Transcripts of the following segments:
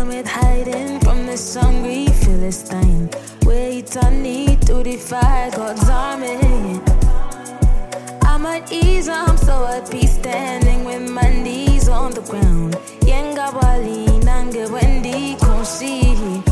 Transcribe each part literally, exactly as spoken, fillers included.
with hiding from this hungry Philistine. Wait on me to defy God's army. I'm at ease, I'm so at peace, standing with my knees on the ground. Yenga wali nange wendi konsi.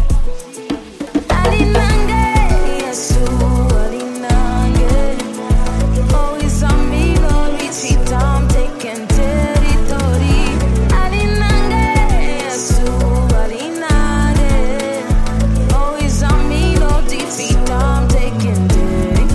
Ali nange Yesu, ali nange. Always on me, Lord, retreat, I'm taking territory. Ali nange Yesu, ali nange. Always on me, Lord, defeat, I'm taking territory.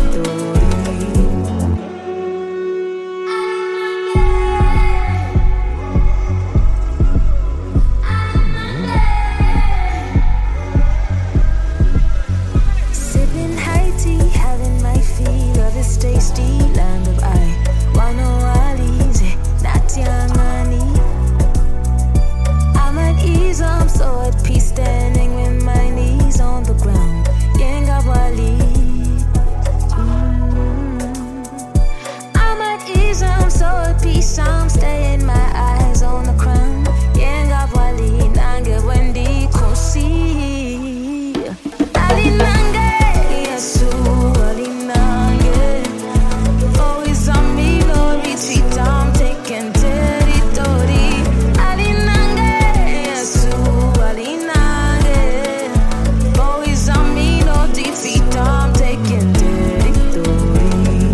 Tasty land of I Wano Alize Natiangani. I'm at ease, I'm so at peace, standing with my knees on the ground. Yenga Wali. Mm. I'm at ease, I'm so at peace, I'm staying my eyes on the crown. Yenga Wali Nange Wendi Kosi. Ali Nange Yesu Ali Nange. Retreat, I'm taking territory. Ali nange Yesu, ali nange. Always on me, no defeat, I'm taking territory.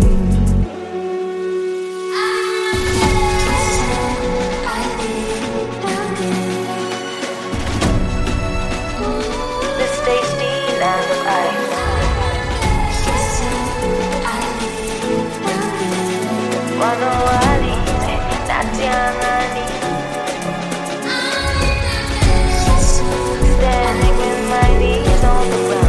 This tasty land of ice. Wano wali, natiangani. Standing with my knees on the ground.